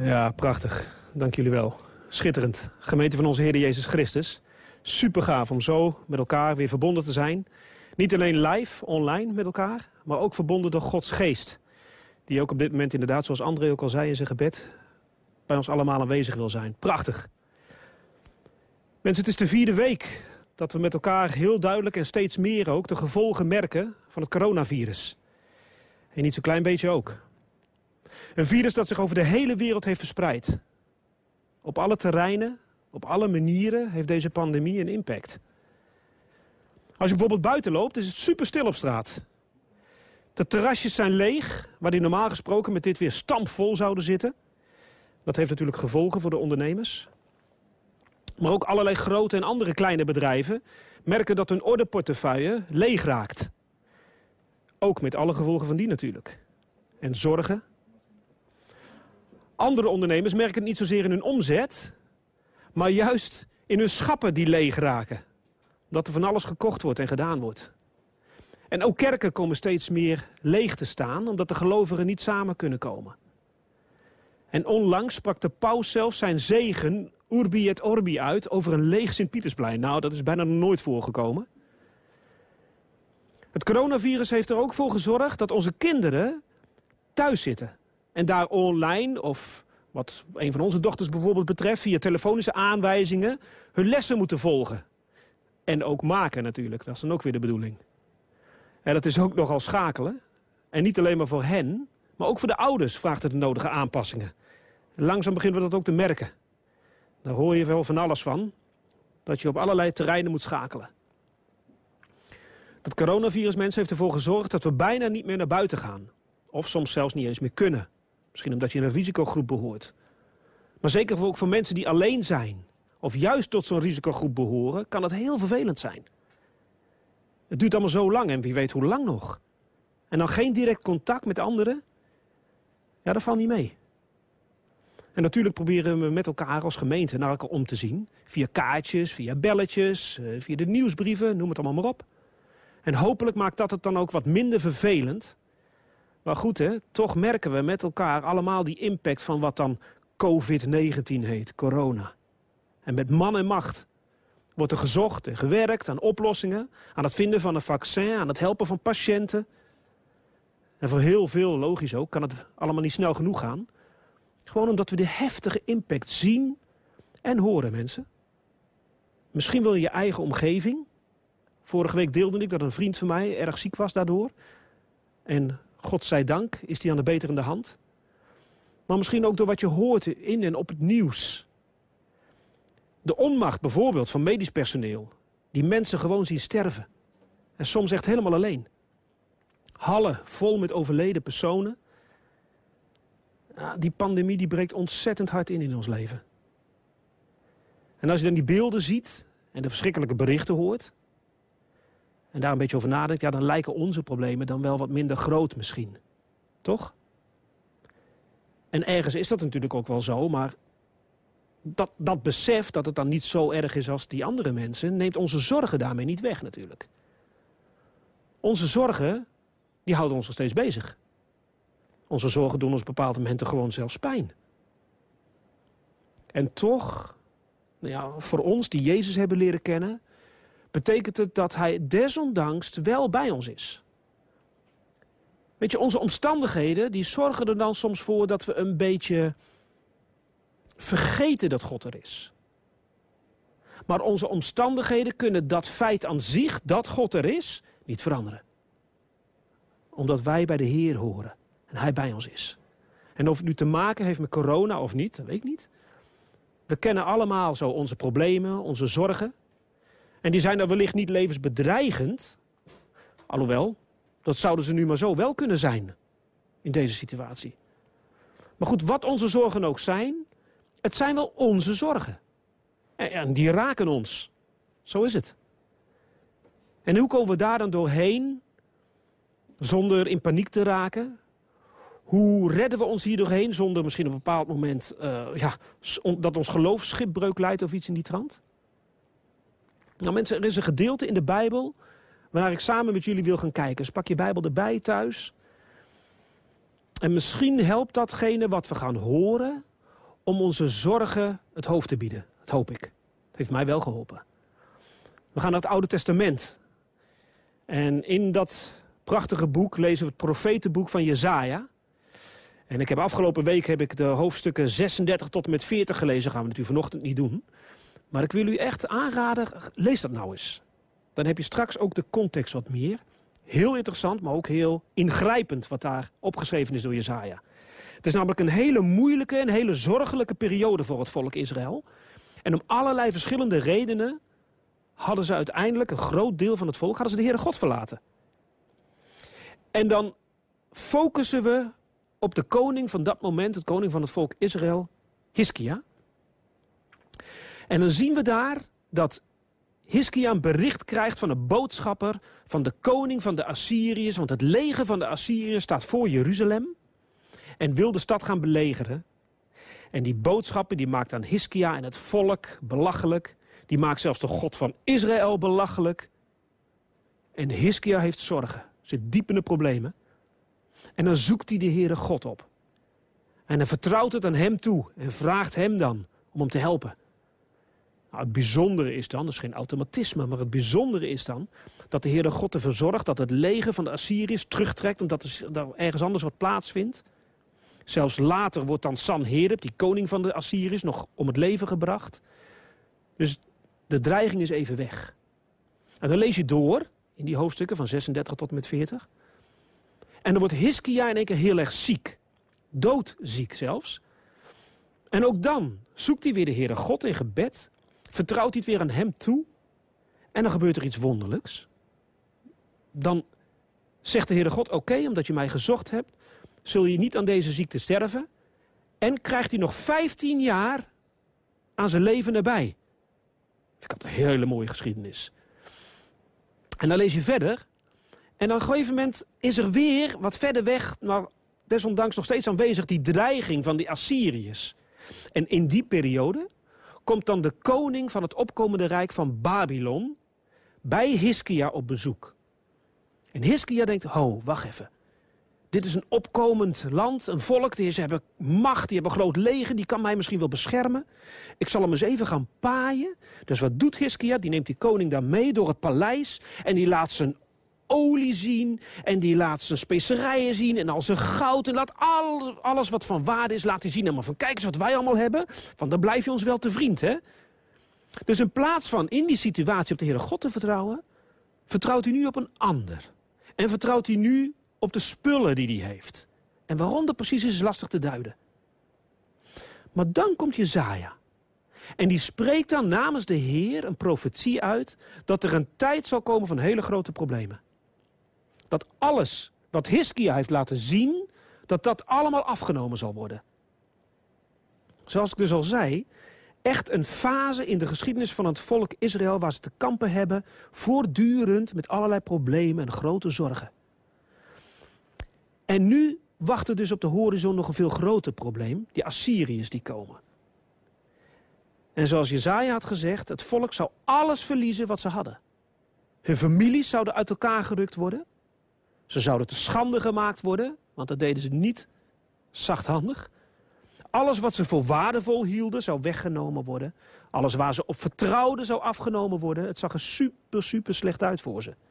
Ja, prachtig. Dank jullie wel. Schitterend. Gemeente van onze Heer Jezus Christus. Super gaaf om zo met elkaar weer verbonden te zijn. Niet alleen live, online met elkaar, maar ook verbonden door Gods geest. Die ook op dit moment inderdaad, zoals André ook al zei in zijn gebed, bij ons allemaal aanwezig wil zijn. Prachtig. Mensen, het is de 4e week dat we met elkaar heel duidelijk en steeds meer ook de gevolgen merken van het coronavirus. En niet zo'n klein beetje ook. Een virus dat zich over de hele wereld heeft verspreid. Op alle terreinen, op alle manieren heeft deze pandemie een impact. Als je bijvoorbeeld buiten loopt, is het super stil op straat. De terrasjes zijn leeg, waar die normaal gesproken met dit weer stampvol zouden zitten. Dat heeft natuurlijk gevolgen voor de ondernemers. Maar ook allerlei grote en andere kleine bedrijven merken dat hun orderportefeuille leeg raakt. Ook met alle gevolgen van die natuurlijk. En zorgen. Andere ondernemers merken het niet zozeer in hun omzet, maar juist in hun schappen die leeg raken. Omdat er van alles gekocht wordt en gedaan wordt. En ook kerken komen steeds meer leeg te staan, omdat de gelovigen niet samen kunnen komen. En onlangs sprak de paus zelfs zijn zegen, Urbi et Orbi, uit over een leeg Sint-Pietersplein. Nou, dat is bijna nog nooit voorgekomen. Het coronavirus heeft er ook voor gezorgd dat onze kinderen thuis zitten. En daar online, of wat een van onze dochters bijvoorbeeld betreft, via telefonische aanwijzingen, hun lessen moeten volgen. En ook maken natuurlijk, dat is dan ook weer de bedoeling. En dat is ook nogal schakelen. En niet alleen maar voor hen, maar ook voor de ouders vraagt het de nodige aanpassingen. En langzaam beginnen we dat ook te merken. Daar hoor je wel van alles van, dat je op allerlei terreinen moet schakelen. Dat coronavirus, mensen, heeft ervoor gezorgd dat we bijna niet meer naar buiten gaan. Of soms zelfs niet eens meer kunnen. Misschien omdat je in een risicogroep behoort. Maar zeker ook voor mensen die alleen zijn, of juist tot zo'n risicogroep behoren, kan het heel vervelend zijn. Het duurt allemaal zo lang en wie weet hoe lang nog. En dan geen direct contact met anderen, ja, dat valt niet mee. En natuurlijk proberen we met elkaar als gemeente naar elkaar om te zien. Via kaartjes, via belletjes, via de nieuwsbrieven, noem het allemaal maar op. En hopelijk maakt dat het dan ook wat minder vervelend. Maar goed, hè, toch merken we met elkaar allemaal die impact van wat dan COVID-19 heet, corona. En met man en macht wordt er gezocht en gewerkt aan oplossingen, aan het vinden van een vaccin, aan het helpen van patiënten. En voor heel veel, logisch ook, kan het allemaal niet snel genoeg gaan. Gewoon omdat we de heftige impact zien en horen, mensen. Misschien wil je je eigen omgeving. Vorige week deelde ik dat een vriend van mij erg ziek was daardoor. En godzijdank is die aan de beterende hand. Maar misschien ook door wat je hoort in en op het nieuws. De onmacht bijvoorbeeld van medisch personeel. Die mensen gewoon zien sterven. En soms echt helemaal alleen. Hallen vol met overleden personen. Ja, die pandemie die breekt ontzettend hard in ons leven. En als je dan die beelden ziet en de verschrikkelijke berichten hoort, en daar een beetje over nadenkt, ja, dan lijken onze problemen dan wel wat minder groot misschien. Toch? En ergens is dat natuurlijk ook wel zo, maar dat besef dat het dan niet zo erg is als die andere mensen, neemt onze zorgen daarmee niet weg natuurlijk. Onze zorgen, die houden ons nog steeds bezig. Onze zorgen doen ons op bepaalde momenten gewoon zelfs pijn. En toch, nou ja, voor ons die Jezus hebben leren kennen, betekent het dat hij desondanks wel bij ons is. Weet je, onze omstandigheden die zorgen er dan soms voor dat we een beetje vergeten dat God er is. Maar onze omstandigheden kunnen dat feit aan zich, dat God er is, niet veranderen. Omdat wij bij de Heer horen en hij bij ons is. En of het nu te maken heeft met corona of niet, dat weet ik niet. We kennen allemaal zo onze problemen, onze zorgen. En die zijn dan wellicht niet levensbedreigend. Alhoewel, dat zouden ze nu maar zo wel kunnen zijn in deze situatie. Maar goed, wat onze zorgen ook zijn, het zijn wel onze zorgen. En die raken ons. Zo is het. En hoe komen we daar dan doorheen zonder in paniek te raken? Hoe redden we ons hier doorheen zonder misschien op een bepaald moment dat ons geloof schipbreuk leidt of iets in die trant? Nou mensen, er is een gedeelte in de Bijbel waar ik samen met jullie wil gaan kijken. Dus pak je Bijbel erbij thuis. En misschien helpt datgene wat we gaan horen om onze zorgen het hoofd te bieden. Dat hoop ik. Het heeft mij wel geholpen. We gaan naar het Oude Testament. En in dat prachtige boek lezen we het profetenboek van Jesaja. En afgelopen week heb ik de hoofdstukken 36 tot en met 40 gelezen. Dat gaan we natuurlijk vanochtend niet doen. Maar ik wil u echt aanraden, lees dat nou eens. Dan heb je straks ook de context wat meer. Heel interessant, maar ook heel ingrijpend wat daar opgeschreven is door Jesaja. Het is namelijk een hele moeilijke en hele zorgelijke periode voor het volk Israël. En om allerlei verschillende redenen hadden ze uiteindelijk, een groot deel van het volk, hadden ze de Heere God verlaten. En dan focussen we op de koning van dat moment, het koning van het volk Israël, Hiskia. En dan zien we daar dat Hiskia een bericht krijgt van een boodschapper van de koning van de Assyriërs. Want het leger van de Assyriërs staat voor Jeruzalem en wil de stad gaan belegeren. En die boodschapper die maakt aan Hiskia en het volk belachelijk. Die maakt zelfs de God van Israël belachelijk. En Hiskia heeft zorgen, zit diep in de problemen. En dan zoekt hij de Heere God op. En dan vertrouwt het aan hem toe en vraagt hem dan om hem te helpen. Nou, het bijzondere is dan, dat is geen automatisme, maar het bijzondere is dan dat de Heere God ervoor zorgt dat het leger van de Assyriërs terugtrekt omdat er ergens anders wat plaatsvindt. Zelfs later wordt dan Sanherib, die koning van de Assyriërs, nog om het leven gebracht. Dus de dreiging is even weg. En dan lees je door in die hoofdstukken van 36 tot en met 40. En dan wordt Hiskia in één keer heel erg ziek. Doodziek zelfs. En ook dan zoekt hij weer de Heere God in gebed. Vertrouwt hij het weer aan hem toe. En dan gebeurt er iets wonderlijks. Dan zegt de Heere God, oké, omdat je mij gezocht hebt, zul je niet aan deze ziekte sterven. En krijgt hij nog 15 jaar aan zijn leven erbij. Ik had een hele mooie geschiedenis. En dan lees je verder. En dan op een gegeven moment is er weer wat verder weg, maar desondanks nog steeds aanwezig, die dreiging van die Assyriërs. En in die periode komt dan de koning van het opkomende rijk van Babylon bij Hiskia op bezoek. En Hiskia denkt, ho, wacht even. Dit is een opkomend land, een volk, ze hebben macht, die hebben een groot leger, die kan mij misschien wel beschermen. Ik zal hem eens even gaan paaien. Dus wat doet Hiskia? Die neemt die koning daar mee door het paleis en die laat zijn olie zien en die laat zijn specerijen zien en al zijn goud en laat alles wat van waarde is, laat hij zien. Maar van kijk eens wat wij allemaal hebben, van dan blijf je ons wel te vriend, hè? Dus in plaats van in die situatie op de Heere God te vertrouwen, vertrouwt hij nu op een ander. En vertrouwt hij nu op de spullen die hij heeft. En waarom dat precies is lastig te duiden. Maar dan komt Jesaja. En die spreekt dan namens de Heer een profetie uit dat er een tijd zal komen van hele grote problemen. Dat alles wat Hiskia heeft laten zien, dat allemaal afgenomen zal worden. Zoals ik dus al zei, echt een fase in de geschiedenis van het volk Israël waar ze te kampen hebben, voortdurend met allerlei problemen en grote zorgen. En nu wacht er dus op de horizon nog een veel groter probleem, die Assyriërs die komen. En zoals Jesaja had gezegd, het volk zou alles verliezen wat ze hadden. Hun families zouden uit elkaar gerukt worden. Ze zouden te schande gemaakt worden, want dat deden ze niet zachthandig. Alles wat ze voor waardevol hielden zou weggenomen worden. Alles waar ze op vertrouwden zou afgenomen worden. Het zag er super slecht uit voor ze.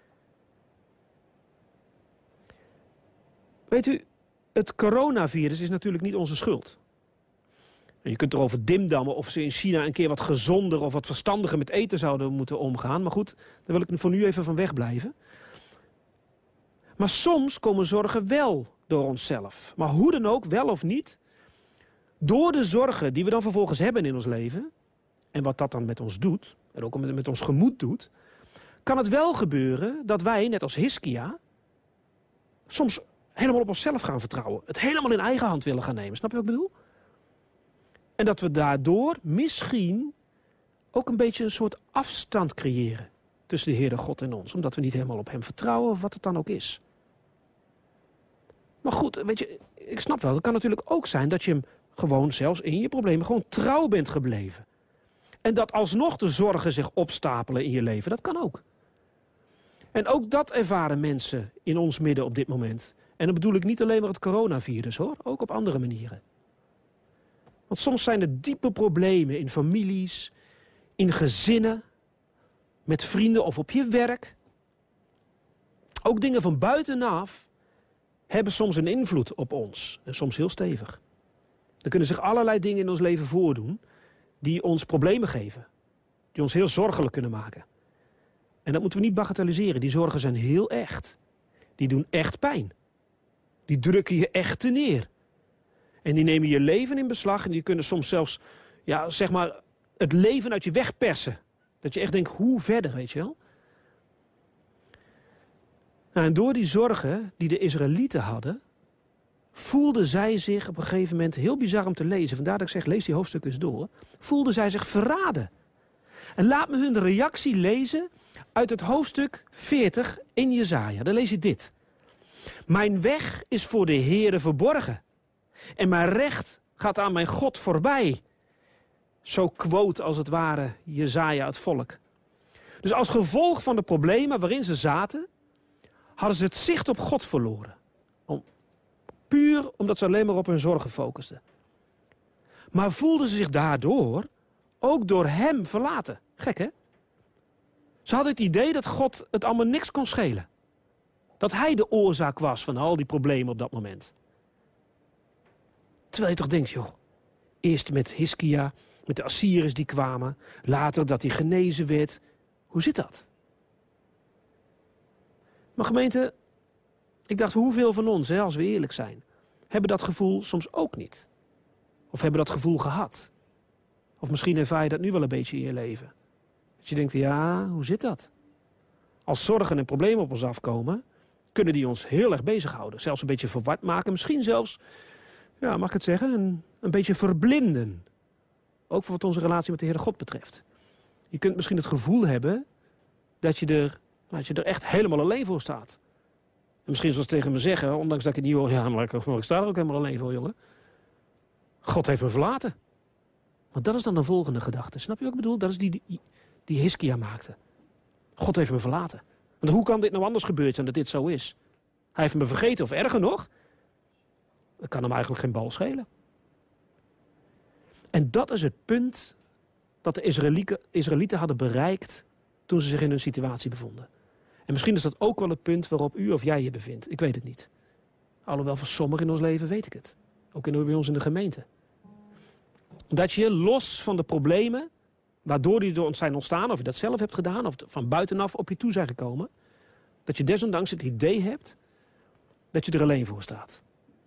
Weet u, het coronavirus is natuurlijk niet onze schuld. En je kunt erover dimdammen of ze in China een keer wat gezonder of wat verstandiger met eten zouden moeten omgaan. Maar goed, daar wil ik voor nu even van wegblijven. Maar soms komen zorgen wel door onszelf. Maar hoe dan ook, wel of niet, door de zorgen die we dan vervolgens hebben in ons leven, en wat dat dan met ons doet, en ook met ons gemoed doet, kan het wel gebeuren dat wij, net als Hiskia, soms helemaal op onszelf gaan vertrouwen. Het helemaal in eigen hand willen gaan nemen. Snap je wat ik bedoel? En dat we daardoor misschien ook een beetje een soort afstand creëren tussen de Heere God en ons. Omdat we niet helemaal op hem vertrouwen of wat het dan ook is. Maar goed, weet je, ik snap wel, het kan natuurlijk ook zijn dat je hem gewoon zelfs in je problemen gewoon trouw bent gebleven. En dat alsnog de zorgen zich opstapelen in je leven, dat kan ook. En ook dat ervaren mensen in ons midden op dit moment. En dan bedoel ik niet alleen maar het coronavirus hoor, ook op andere manieren. Want soms zijn er diepe problemen in families, in gezinnen, met vrienden of op je werk. Ook dingen van buitenaf hebben soms een invloed op ons. En soms heel stevig. Er kunnen zich allerlei dingen in ons leven voordoen die ons problemen geven. Die ons heel zorgelijk kunnen maken. En dat moeten we niet bagatelliseren. Die zorgen zijn heel echt. Die doen echt pijn. Die drukken je echt te neer. En die nemen je leven in beslag. En die kunnen soms zelfs, ja, zeg maar, het leven uit je wegpersen. Dat je echt denkt, hoe verder, weet je wel? Nou, en door die zorgen die de Israëlieten hadden, voelden zij zich op een gegeven moment, heel bizar om te lezen, vandaar dat ik zeg, lees die hoofdstukken eens door, voelden zij zich verraden. En laat me hun reactie lezen uit het hoofdstuk 40 in Jesaja. Daar lees je dit. Mijn weg is voor de Heere verborgen. En mijn recht gaat aan mijn God voorbij. Zo quote als het ware Jesaja het volk. Dus als gevolg van de problemen waarin ze zaten, hadden ze het zicht op God verloren. Puur omdat ze alleen maar op hun zorgen focusten. Maar voelden ze zich daardoor ook door hem verlaten. Gek, hè? Ze hadden het idee dat God het allemaal niks kon schelen. Dat hij de oorzaak was van al die problemen op dat moment. Terwijl je toch denkt, joh, eerst met Hiskia, met de Assyriërs die kwamen, later dat hij genezen werd. Hoe zit dat? Maar gemeente, ik dacht, hoeveel van ons, als we eerlijk zijn, hebben dat gevoel soms ook niet? Of hebben dat gevoel gehad? Of misschien ervaar je dat nu wel een beetje in je leven. Dat je denkt, ja, hoe zit dat? Als zorgen en problemen op ons afkomen, kunnen die ons heel erg bezighouden. Zelfs een beetje verward maken. Misschien zelfs, ja, mag ik het zeggen, een beetje verblinden. Ook voor wat onze relatie met de Heere God betreft. Je kunt misschien het gevoel hebben dat je er echt helemaal alleen voor staat. En misschien zoals tegen me zeggen, ondanks dat ik het niet hoor, ja, maar ik sta er ook helemaal alleen voor, jongen. God heeft me verlaten. Want dat is dan de volgende gedachte. Snap je wat ik bedoel? Dat is die Hiskia maakte. God heeft me verlaten. Want hoe kan dit nou anders gebeurd zijn dat dit zo is? Hij heeft me vergeten, of erger nog, dat kan hem eigenlijk geen bal schelen. En dat is het punt dat de Israëlieten hadden bereikt toen ze zich in hun situatie bevonden. En misschien is dat ook wel het punt waarop u of jij je bevindt. Ik weet het niet. Alhoewel voor sommigen in ons leven weet ik het. Ook bij ons in de gemeente. Dat je los van de problemen, waardoor die door ons zijn ontstaan, of je dat zelf hebt gedaan, of van buitenaf op je toe zijn gekomen, dat je desondanks het idee hebt dat je er alleen voor staat.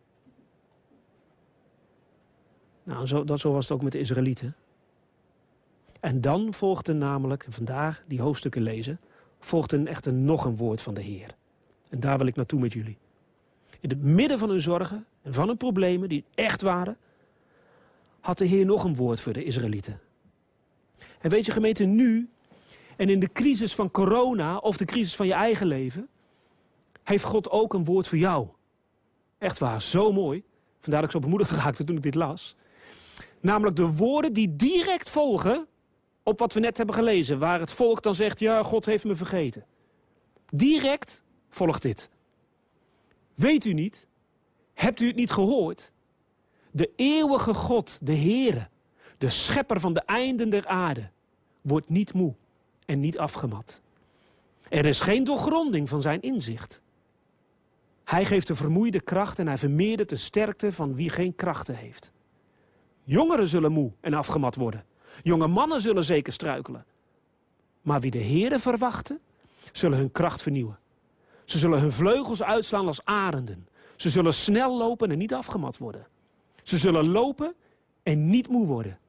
Nou, zo was het ook met de Israëlieten. En dan volgde namelijk, en vandaar die hoofdstukken lezen, volgde echt nog een woord van de Heer. En daar wil ik naartoe met jullie. In het midden van hun zorgen en van hun problemen, die echt waren, had de Heer nog een woord voor de Israëlieten. En weet je, gemeente, nu en in de crisis van corona of de crisis van je eigen leven, heeft God ook een woord voor jou. Echt waar, zo mooi. Vandaar dat ik zo bemoedigd raakte toen ik dit las. Namelijk de woorden die direct volgen op wat we net hebben gelezen. Waar het volk dan zegt, ja, God heeft me vergeten. Direct volgt dit. Weet u niet? Hebt u het niet gehoord? De eeuwige God, de Heere, de schepper van de einden der aarde, wordt niet moe en niet afgemat. Er is geen doorgronding van zijn inzicht. Hij geeft de vermoeide kracht en hij vermeerdert de sterkte van wie geen krachten heeft. Jongeren zullen moe en afgemat worden. Jonge mannen zullen zeker struikelen. Maar wie de Heere verwachten, zullen hun kracht vernieuwen. Ze zullen hun vleugels uitslaan als arenden. Ze zullen snel lopen en niet afgemat worden. Ze zullen lopen en niet moe worden.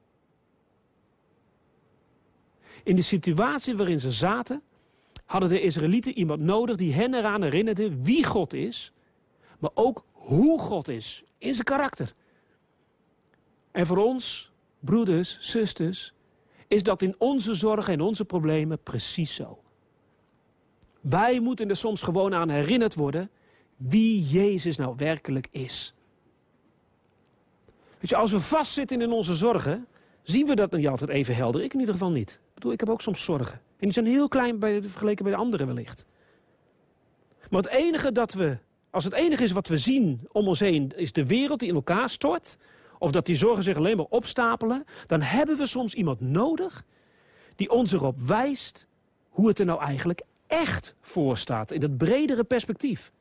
In de situatie waarin ze zaten, hadden de Israëlieten iemand nodig die hen eraan herinnerde wie God is, maar ook hoe God is, in zijn karakter. En voor ons, broeders, zusters, is dat in onze zorgen en onze problemen precies zo. Wij moeten er soms gewoon aan herinnerd worden wie Jezus nou werkelijk is. Weet je, als we vastzitten in onze zorgen, zien we dat niet altijd even helder. Ik in ieder geval niet. Ik heb ook soms zorgen. En die zijn heel klein vergeleken bij de anderen wellicht. Maar als het enige is wat we zien om ons heen, is de wereld die in elkaar stort, of dat die zorgen zich alleen maar opstapelen, dan hebben we soms iemand nodig die ons erop wijst hoe het er nou eigenlijk echt voor staat in het bredere perspectief.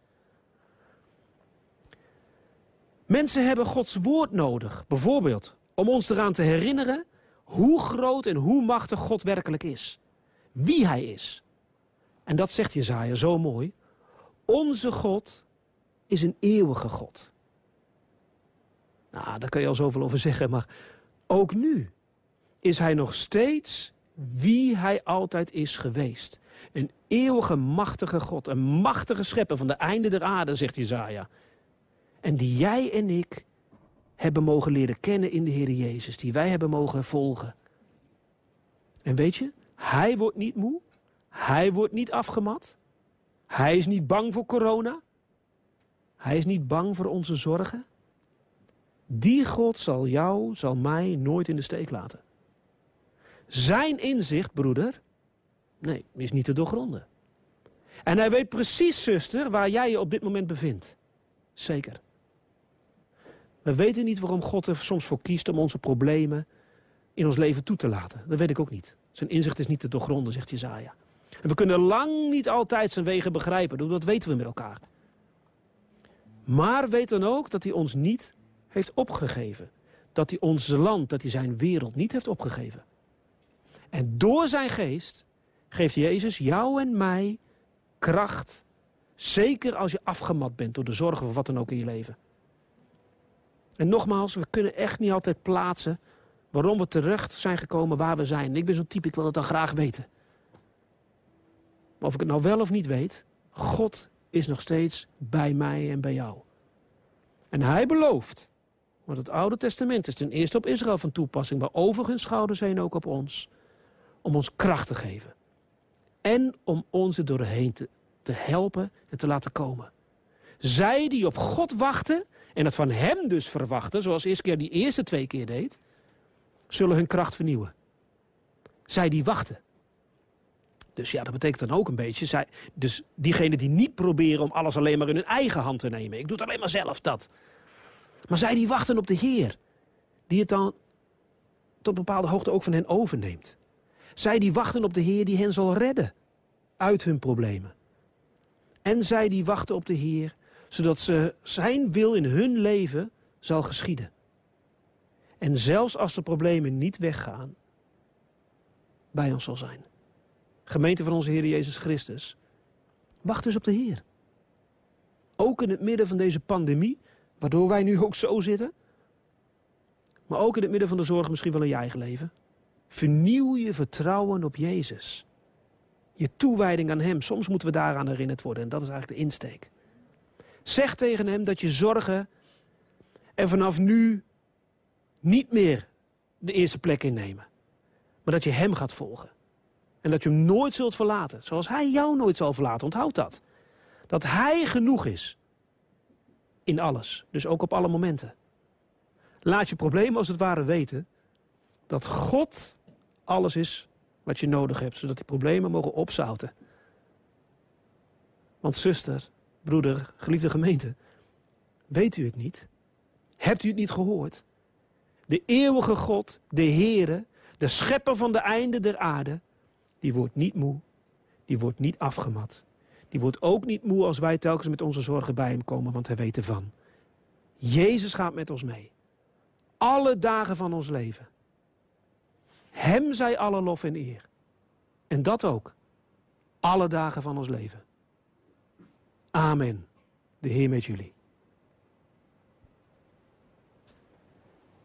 Mensen hebben Gods woord nodig, bijvoorbeeld om ons eraan te herinneren hoe groot en hoe machtig God werkelijk is. Wie hij is. En dat zegt Jesaja zo mooi. Onze God is een eeuwige God. Nou, daar kan je al zoveel over zeggen, maar ook nu is hij nog steeds wie hij altijd is geweest. Een eeuwige machtige God, een machtige schepper van de einde der aarde, zegt Jesaja. En die jij en ik hebben mogen leren kennen in de Heer Jezus, die wij hebben mogen volgen. En weet je, hij wordt niet moe, hij wordt niet afgemat, hij is niet bang voor corona, hij is niet bang voor onze zorgen. Die God zal jou, zal mij nooit in de steek laten. Zijn inzicht, broeder, nee, is niet te doorgronden. En hij weet precies, zuster, waar jij je op dit moment bevindt. Zeker. We weten niet waarom God er soms voor kiest om onze problemen in ons leven toe te laten. Dat weet ik ook niet. Zijn inzicht is niet te doorgronden, zegt Jesaja. En we kunnen lang niet altijd zijn wegen begrijpen. Dat weten we met elkaar. Maar weet dan ook dat hij ons niet heeft opgegeven. Dat hij ons land, dat hij zijn wereld niet heeft opgegeven. En door zijn geest geeft Jezus jou en mij kracht. Zeker als je afgemat bent door de zorgen of wat dan ook in je leven. En nogmaals, we kunnen echt niet altijd plaatsen waarom we terecht zijn gekomen waar we zijn. Ik ben zo'n type, ik wil het dan graag weten. Maar of ik het nou wel of niet weet, God is nog steeds bij mij en bij jou. En hij belooft, want het Oude Testament is ten eerste op Israël van toepassing, maar overigens schouders heen ook op ons, om ons kracht te geven. En om ons er doorheen te helpen en te laten komen. Zij die op God wachten en het van hem dus verwachten, zoals Ischia die eerste 2 keer deed, zullen hun kracht vernieuwen. Zij die wachten. Dus ja, dat betekent dan ook een beetje, dus diegenen die niet proberen om alles alleen maar in hun eigen hand te nemen. Ik doe het alleen maar zelf, dat. Maar zij die wachten op de Heer, die het dan tot een bepaalde hoogte ook van hen overneemt. Zij die wachten op de Heer die hen zal redden uit hun problemen. En zij die wachten op de Heer, zodat zijn wil in hun leven zal geschieden. En zelfs als de problemen niet weggaan, bij ons zal zijn. Gemeente van onze Heer Jezus Christus, wacht dus op de Heer. Ook in het midden van deze pandemie, waardoor wij nu ook zo zitten. Maar ook in het midden van de zorg misschien wel in je eigen leven. Vernieuw je vertrouwen op Jezus. Je toewijding aan hem. Soms moeten we daaraan herinnerd worden. En dat is eigenlijk de insteek. Zeg tegen hem dat je zorgen er vanaf nu niet meer de eerste plek innemen. Maar dat je hem gaat volgen. En dat je hem nooit zult verlaten. Zoals hij jou nooit zal verlaten. Onthoud dat. Dat hij genoeg is. In alles. Dus ook op alle momenten. Laat je problemen als het ware weten. Dat God alles is wat je nodig hebt. Zodat die problemen mogen opzouten. Want zuster, broeder, geliefde gemeente. Weet u het niet? Hebt u het niet gehoord? De eeuwige God, de Heere, de schepper van de einde der aarde. Die wordt niet moe. Die wordt niet afgemat. Die wordt ook niet moe als wij telkens met onze zorgen bij hem komen. Want hij weet ervan. Jezus gaat met ons mee. Alle dagen van ons leven. Hem zij alle lof en eer. En dat ook. Alle dagen van ons leven. Amen. De Heer met jullie.